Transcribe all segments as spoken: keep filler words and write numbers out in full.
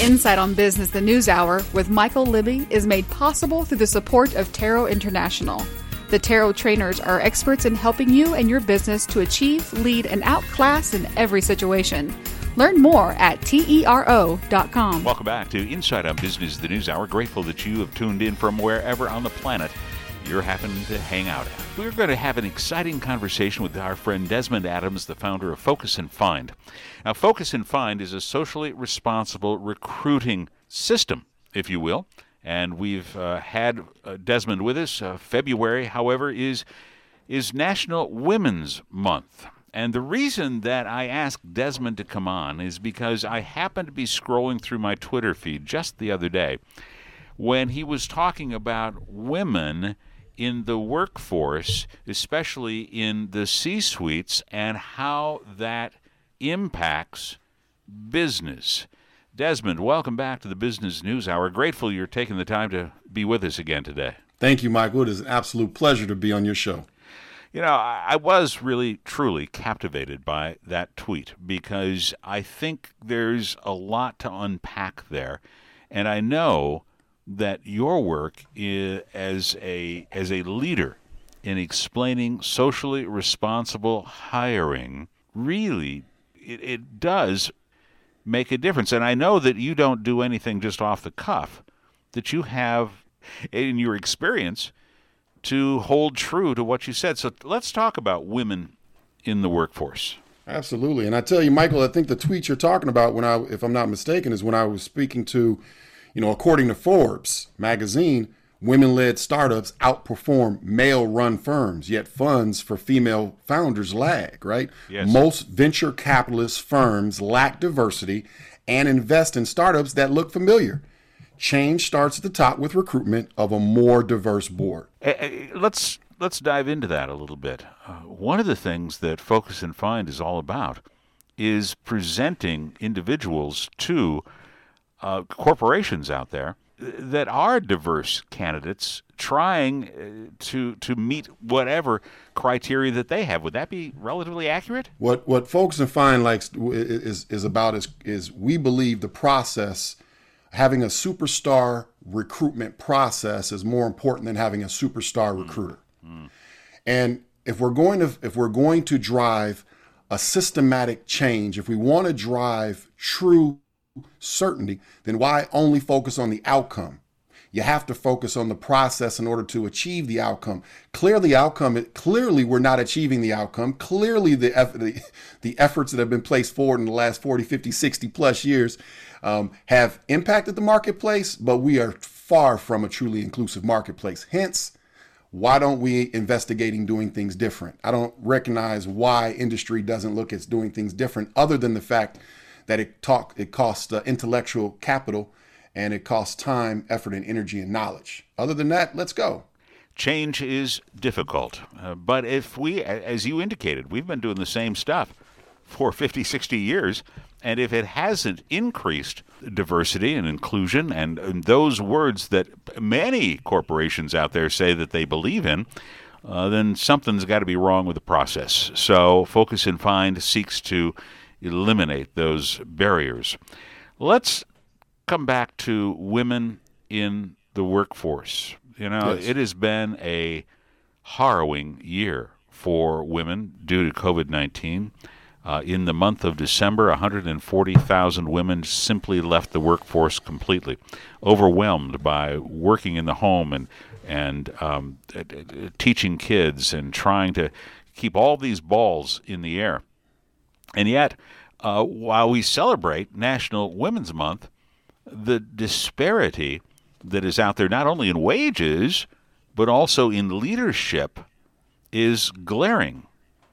Insight on Business, the News Hour with Michael Libby is made possible through the support of Tarot International. The Tarot trainers are experts in helping you and your business to achieve, lead, and outclass in every situation. Learn more at tero dot com. Welcome back to Insight on Business, the News Hour. Grateful that you have tuned in from wherever on the planet you're happening to hang out at. We're going to have an exciting conversation with our friend Desmond Adams, the founder of Focus and Find. Now, Focus and Find is a socially responsible recruiting system, if you will. And we've uh, had uh, Desmond with us. Uh, February, however, is is National Women's Month. And the reason that I asked Desmond to come on is because I happened to be scrolling through my Twitter feed just the other day when he was talking about women in the workforce, especially in the C-suites, and how that impacts business. Desmond, welcome back to the Business News Hour. Grateful you're taking the time to be with us again today. Thank you, Michael. It is an absolute pleasure to be on your show. You know, I was really, truly captivated by that tweet because I think there's a lot to unpack there. And I know that your work is, as a as a leader in explaining socially responsible hiring, really, it, it does make a difference. And I know that you don't do anything just off the cuff, that you have, in your experience, to hold true to what you said. So let's talk about women in the workforce. Absolutely. And I tell you, Michael, I think the tweet you're talking about, when I, if I'm not mistaken, is when I was speaking to, you know, according to Forbes magazine, women-led startups outperform male-run firms, yet funds for female founders lag, right? Yes. Most venture capitalist firms lack diversity and invest in startups that look familiar. Change starts at the top with recruitment of a more diverse board. Let's let's dive into that a little bit. Uh, one of the things that Focus and Find is all about is presenting individuals to uh, corporations out there that are diverse candidates trying to to meet whatever criteria that they have. Would that be relatively accurate? What what Focus and Find likes is is about is is we believe the process. Having a superstar recruitment process is more important than having a superstar recruiter. Mm. And if we're going to if we're going to drive a systematic change, if we want to drive true certainty, then why only focus on the outcome? You have to focus on the process in order to achieve the outcome. Clearly, the outcome. Clearly, we're not achieving the outcome. Clearly, the, the the efforts that have been placed forward in the last forty, fifty, sixty plus years um, have impacted the marketplace, but we are far from a truly inclusive marketplace. Hence, why don't we investigating doing things different? I don't recognize why industry doesn't look at doing things different, other than the fact that it talk it costs uh, intellectual capital. And it costs time, effort, and energy and knowledge. Other than that, let's go. Change is difficult. Uh, but if we, as you indicated, we've been doing the same stuff for fifty, sixty years. And if it hasn't increased diversity and inclusion and, and those words that many corporations out there say that they believe in, uh, then something's got to be wrong with the process. So Focus and Find seeks to eliminate those barriers. Let's come back to women in the workforce. You know, Yes. It has been a harrowing year for women due to COVID nineteen. Uh, in the month of December, one hundred forty thousand women simply left the workforce completely, overwhelmed by working in the home and and um, teaching kids and trying to keep all these balls in the air. And yet, uh, while we celebrate National Women's Month, the disparity that is out there, not only in wages, but also in leadership, is glaring.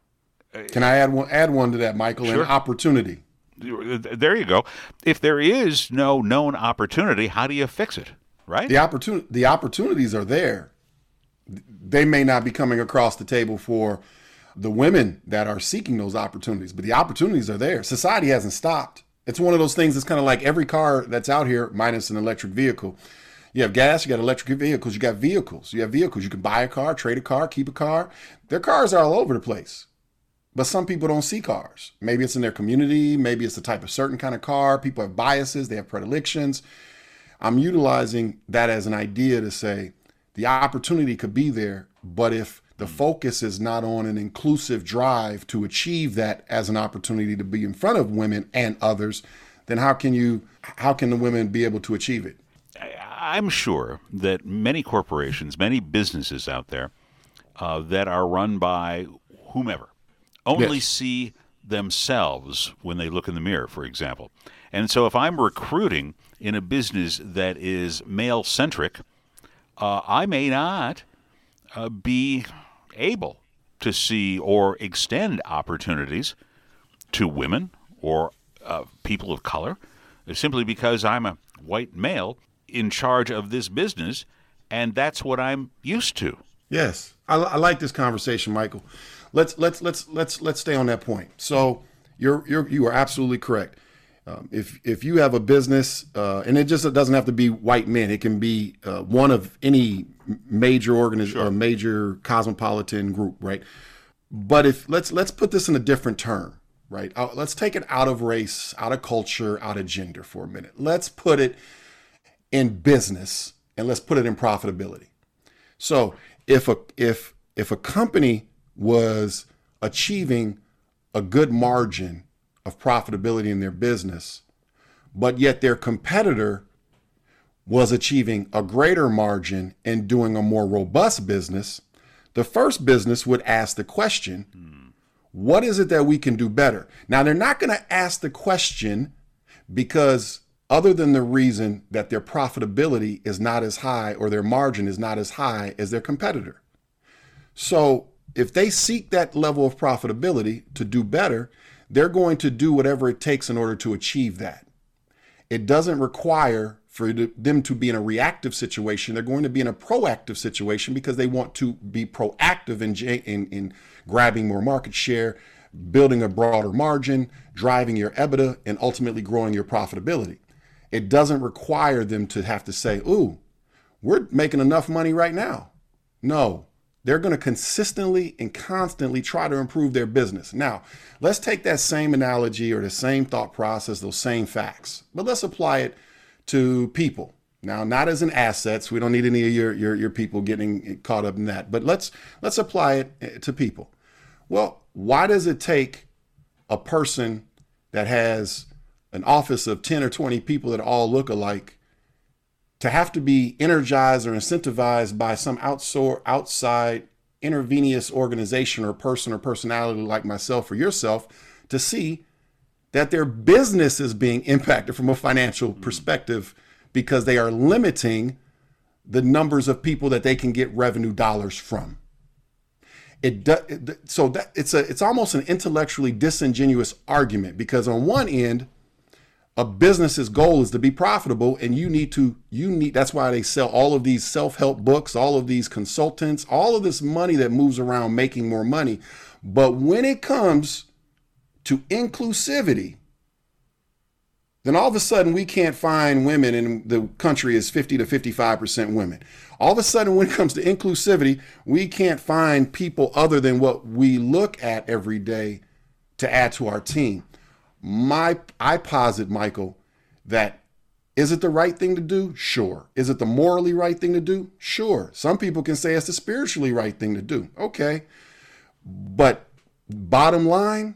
Can I add one, add one to that, Michael? Sure. An opportunity. There you go. If there is no known opportunity, how do you fix it, right? The opportunity, the opportunities are there. They may not be coming across the table for the women that are seeking those opportunities, but the opportunities are there. Society hasn't stopped. It's one of those things that's kind of like every car that's out here, minus an electric vehicle. You have gas, you got electric vehicles, you got vehicles. You have vehicles. You can buy a car, trade a car, keep a car. Their cars are all over the place. But some people don't see cars. Maybe it's in their community. Maybe it's the type of certain kind of car. People have biases. They have predilections. I'm utilizing that as an idea to say the opportunity could be there, but if the focus is not on an inclusive drive to achieve that as an opportunity to be in front of women and others, then how can you, how can the women be able to achieve it? I'm sure that many corporations, many businesses out there uh, that are run by whomever only yes. see themselves when they look in the mirror, for example. And so if I'm recruiting in a business that is male-centric, uh, I may not uh, be able to see or extend opportunities to women or uh, people of color simply because I'm a white male in charge of this business, and that's what I'm used to. Yes, I, I like this conversation, Michael. Let's let's let's let's let's stay on that point. So you're you're you are absolutely correct. Um, if if you have a business, uh, and it just doesn't have to be white men, it can be uh, one of any major organization, sure. major cosmopolitan group, right? But if let's let's put this in a different term, right? Uh, let's take it out of race, out of culture, out of gender for a minute. Let's put it in business, and let's put it in profitability. So if a if if a company was achieving a good margin of profitability in their business, but yet their competitor was achieving a greater margin and doing a more robust business, the first business would ask the question, hmm. what is it that we can do better? Now, they're not going to ask the question because other than the reason that their profitability is not as high or their margin is not as high as their competitor. So if they seek that level of profitability to do better, they're going to do whatever it takes in order to achieve that. It doesn't require for them to be in a reactive situation. They're going to be in a proactive situation because they want to be proactive in, in, in grabbing more market share, building a broader margin, driving your EBITDA, and ultimately growing your profitability. It doesn't require them to have to say, ooh, we're making enough money right now. No. They're going to consistently and constantly try to improve their business. Now, let's take that same analogy or the same thought process, those same facts, but let's apply it to people. Now, not as an assets. We don't need any of your, your, your people getting caught up in that, but let's, let's apply it to people. Well, why does it take a person that has an office of ten or twenty people that all look alike to have to be energized or incentivized by some outsor- outside intervenous organization or person or personality like myself or yourself to see that their business is being impacted from a financial perspective because they are limiting the numbers of people that they can get revenue dollars from? It do, it, so that it's a it's almost an intellectually disingenuous argument because on one end, a business's goal is to be profitable, and you need to, you need, that's why they sell all of these self-help books, all of these consultants, all of this money that moves around making more money. But when it comes to inclusivity, then all of a sudden we can't find women, and the country is fifty to fifty-five percent women. All of a sudden when it comes to inclusivity, we can't find people other than what we look at every day to add to our team. My, I posit, Michael, that is it the right thing to do? Sure. Is it the morally right thing to do? Sure. Some people can say it's the spiritually right thing to do. Okay. But bottom line,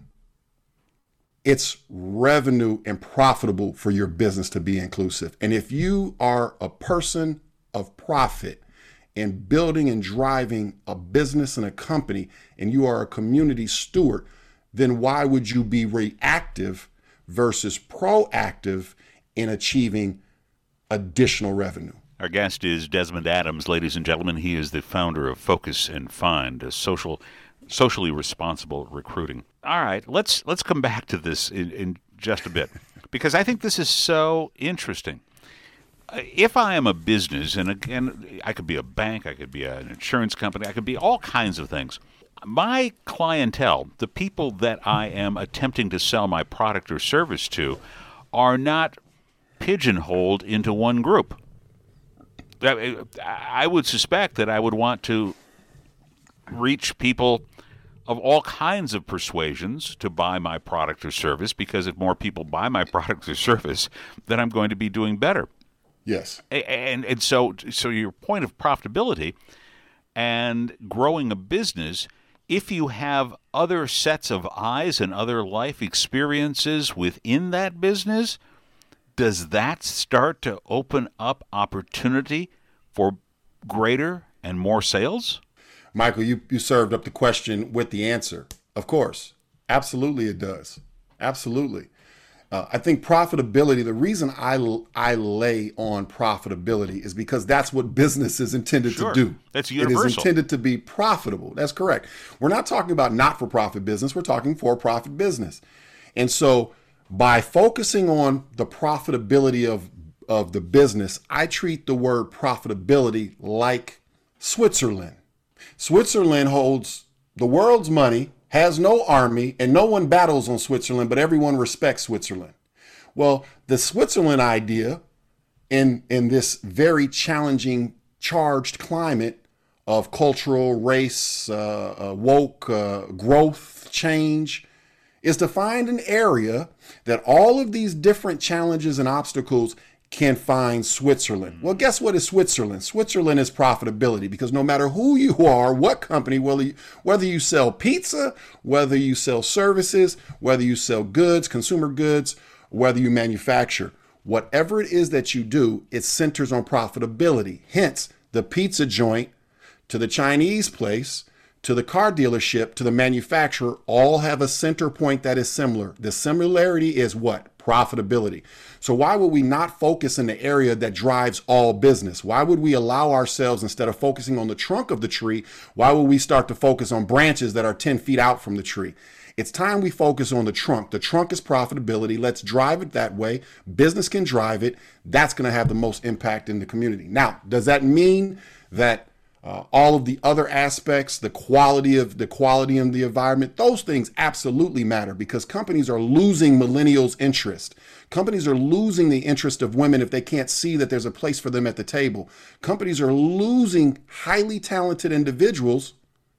it's revenue and profitable for your business to be inclusive. And if you are a person of profit in building and driving a business and a company, and you are a community steward, then why would you be reactive versus proactive in achieving additional revenue? Our guest is Desmond Adams, ladies and gentlemen. He is the founder of Focus and Find, a social, socially responsible recruiting. All right, let's let's come back to this in, in just a bit, because I think this is so interesting. If I am a business, and again, I could be a bank, I could be an insurance company, I could be all kinds of things. My clientele, the people that I am attempting to sell my product or service to, are not pigeonholed into one group. I would suspect that I would want to reach people of all kinds of persuasions to buy my product or service, because if more people buy my product or service, then I'm going to be doing better. Yes. And and so so your point of profitability and growing a business, if you have other sets of eyes and other life experiences within that business, does that start to open up opportunity for greater and more sales? Michael, you, you served up the question with the answer. Of course. Absolutely it does. Absolutely. Uh, I think profitability, the reason I, I lay on profitability is because that's what business is intended Sure. to do. That's universal. It is intended to be profitable. That's correct. We're not talking about not-for-profit business. We're talking for-profit business. And so by focusing on the profitability of, of the business, I treat the word profitability like Switzerland. Switzerland holds the world's money, has no army, and no one battles on Switzerland, but everyone respects Switzerland. Well, the Switzerland idea in, in this very challenging, charged climate of cultural, race, uh, uh, woke, uh, growth, change, is to find an area that all of these different challenges and obstacles can find Switzerland. Well, guess what is Switzerland? Switzerland is profitability, because no matter who you are, what company, whether you, whether you sell pizza, whether you sell services, whether you sell goods, consumer goods, whether you manufacture, whatever it is that you do, it centers on profitability. Hence, the pizza joint to the Chinese place, to the car dealership, to the manufacturer, all have a center point that is similar. The similarity is what? Profitability. So why would we not focus in the area that drives all business? Why would we allow ourselves, instead of focusing on the trunk of the tree, why would we start to focus on branches that are ten feet out from the tree? It's time we focus on the trunk. The trunk is profitability. Let's drive it that way. Business can drive it. That's going to have the most impact in the community. Now, does that mean that Uh, all of the other aspects, the quality of the quality in the environment, those things absolutely matter, because companies are losing millennials' interest. Companies are losing the interest of women if they can't see that there's a place for them at the table. Companies are losing highly talented individuals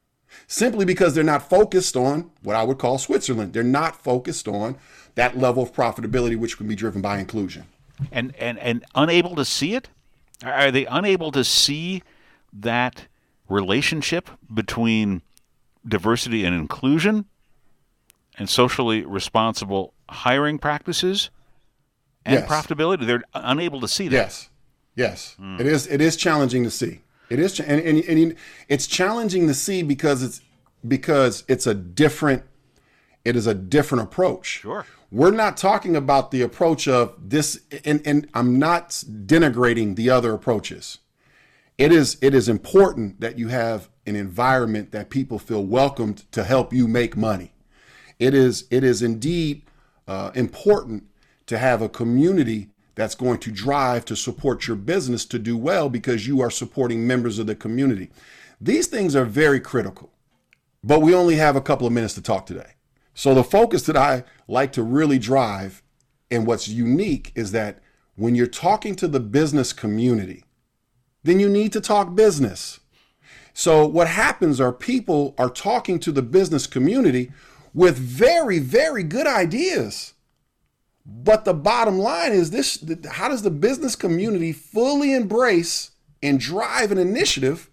simply because they're not focused on what I would call Switzerland. They're not focused on that level of profitability, which can be driven by inclusion. And and and unable to see it? Are they unable to see that relationship between diversity and inclusion and socially responsible hiring practices and Yes. profitability? They're unable to see that. Yes, yes, mm. it is. It is challenging to see. It is, and, and, and it's challenging to see because it's because it's a different. It is a different approach. Sure. We're not talking about the approach of this, and, and I'm not denigrating the other approaches. It is it is important that you have an environment that people feel welcomed to help you make money. It is it is indeed uh, important to have a community that's going to drive to support your business to do well, because you are supporting members of the community. These things are very critical, but we only have a couple of minutes to talk today. So the focus that I like to really drive, and what's unique, is that when you're talking to the business community, then you need to talk business. So what happens are people are talking to the business community with very, very good ideas. But the bottom line is this: how does the business community fully embrace and drive an initiative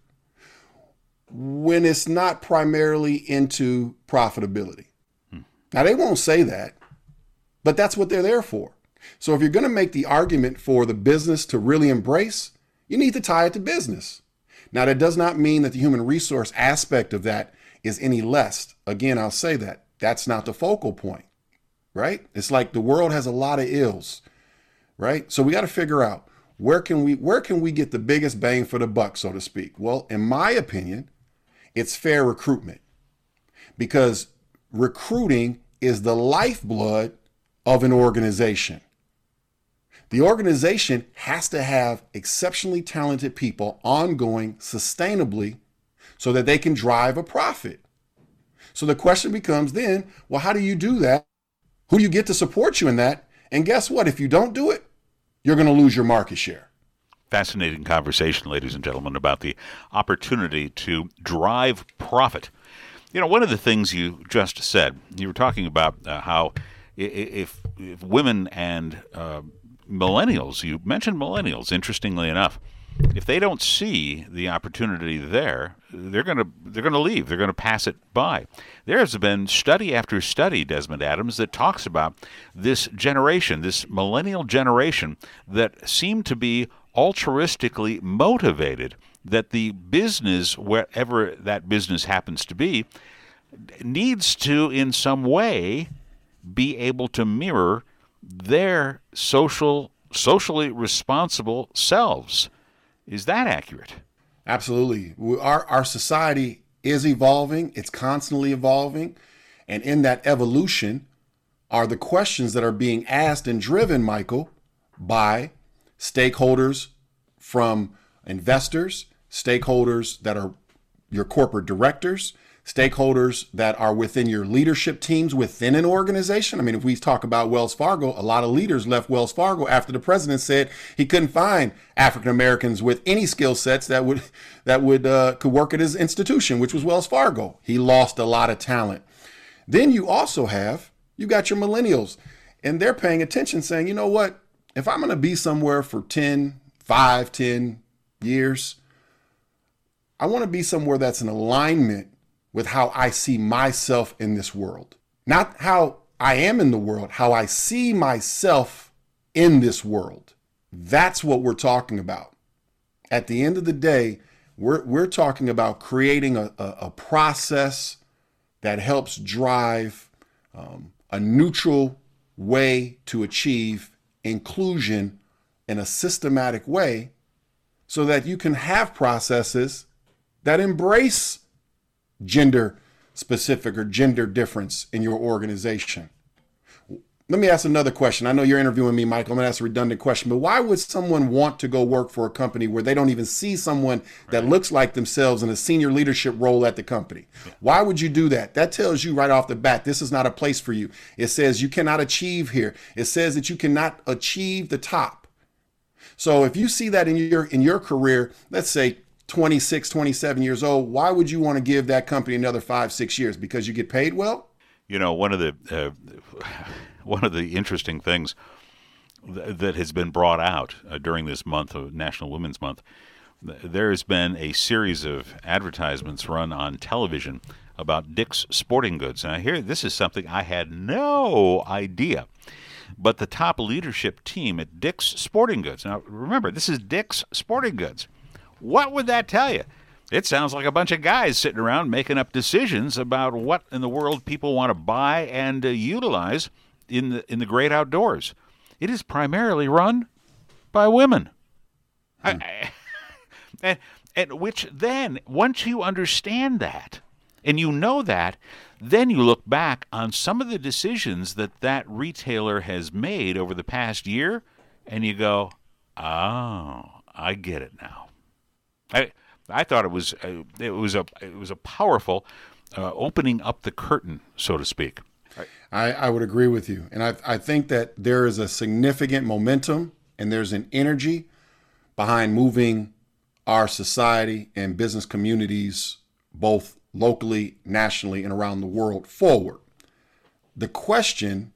when it's not primarily into profitability? Hmm. Now, they won't say that, but that's what they're there for. So if you're going to make the argument for the business to really embrace, you need to tie it to business. Now, that does not mean that the human resource aspect of that is any less. Again, I'll say that. That's not the focal point, right? It's like the world has a lot of ills, right? So we got to figure out where can we where can we get the biggest bang for the buck, so to speak? Well, in my opinion, it's fair recruitment, because recruiting is the lifeblood of an organization. The organization has to have exceptionally talented people ongoing sustainably so that they can drive a profit. So the question becomes then, well, how do you do that? Who do you get to support you in that? And guess what? If you don't do it, you're going to lose your market share. Fascinating conversation, ladies and gentlemen, about the opportunity to drive profit You know, one of the things you just said, you were talking about uh, how if, if women and uh, millennials, you mentioned millennials, interestingly enough, if they don't see the opportunity there, they're going to they're going to leave. They're going to pass it by. There has been study after study, Desmond Adams, that talks about this generation, this millennial generation, that seem to be altruistically motivated, that the business, wherever that business happens to be, needs to, in some way, be able to mirror their social, socially responsible selves. Is that accurate? Absolutely. Our our society is evolving. It's constantly evolving. And in that evolution are the questions that are being asked and driven, Michael, by stakeholders from investors, stakeholders that are your corporate directors, stakeholders that are within your leadership teams within an organization. I mean, if we talk about Wells Fargo, a lot of leaders left Wells Fargo after the president said he couldn't find African Americans with any skill sets that would that would uh, could work at his institution, which was Wells Fargo. He lost a lot of talent. Then you also have, you got your millennials, and they're paying attention saying, you know what, if I'm going to be somewhere for ten, five, ten years, I want to be somewhere that's in alignment with how I see myself in this world. Not how I am in the world, how I see myself in this world. That's what we're talking about. At the end of the day, we're, we're talking about creating a, a, a process that helps drive um, a neutral way to achieve inclusion in a systematic way so that you can have processes that embrace gender specific or gender difference in your organization. Let me ask another question. I know you're interviewing me, Michael. I'm going to ask a redundant question, but why would someone want to go work for a company where they don't even see someone that looks like themselves in a senior leadership role at the company? Why would you do that? That tells you right off the bat, this is not a place for you. It says you cannot achieve here. It says that you cannot achieve the top. So if you see that in your, in your career, let's say twenty-six, twenty-seven years old, why would you want to give that company another five, six years? Because you get paid well? You know, one of the uh, one of the interesting things th- that has been brought out uh, during this month of National Women's Month, th- there has been a series of advertisements run on television about Dick's Sporting Goods. Now, here, this is something I had no idea. But the top leadership team at Dick's Sporting Goods. Now, remember, this is Dick's Sporting Goods. What would that tell you? It sounds like a bunch of guys sitting around making up decisions about what in the world people want to buy and uh, utilize in the in the great outdoors. It is primarily run by women. Hmm. I, I, and, and which then, once you understand that, and you know that, then you look back on some of the decisions that that retailer has made over the past year, and you go, oh, I get it now. I I thought it was uh, it was a it was a powerful uh, opening up the curtain, so to speak. I, I would agree with you, and I I think that there is a significant momentum and there's an energy behind moving our society and business communities, both locally, nationally, and around the world, forward. The question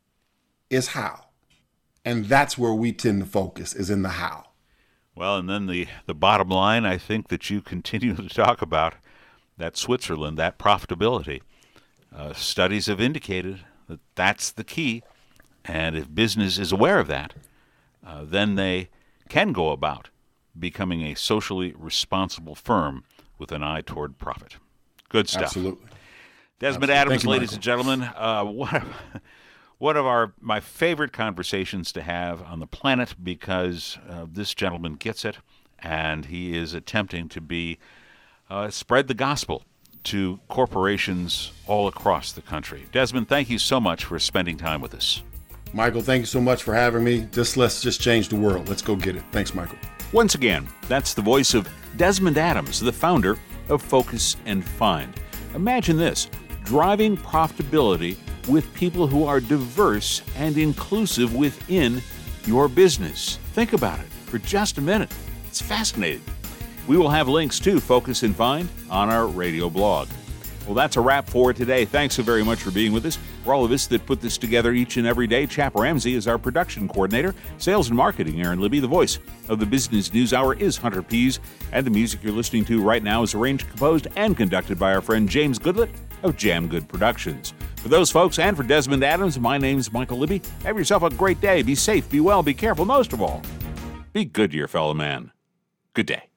is how, and that's where we tend to focus, is in the how. Well, and then the, the bottom line, I think that you continue to talk about, that Switzerland, that profitability. Uh, studies have indicated that that's the key, and if business is aware of that, uh, then they can go about becoming a socially responsible firm with an eye toward profit. Good stuff. Absolutely. Desmond Absolutely. Adams, you, ladies Michael. and gentlemen, uh, one of, one of our my favorite conversations to have on the planet, because uh, this gentleman gets it, and he is attempting to be uh, spread the gospel to corporations all across the country. Desmond, thank you so much for spending time with us. Michael, thank you so much for having me. Just let's just change the world. Let's go get it. Thanks, Michael. Once again, that's the voice of Desmond Adams, the founder of Focus and Find. Imagine this, driving profitability with people who are diverse and inclusive within your business. Think about it for just a minute. It's fascinating. We will have links to Focus and Find on our radio blog. Well, that's a wrap for today. Thanks so very much for being with us. For all of us that put this together each and every day, Chap Ramsey is our production coordinator. Sales and marketing, Aaron Libby. The voice of the Business News Hour is Hunter Pease. And the music you're listening to right now is arranged, composed, and conducted by our friend James Goodlett of Jam Good Productions. For those folks and for Desmond Adams, my name's Michael Libby. Have yourself a great day. Be safe, be well, be careful. Most of all, be good to your fellow man. Good day.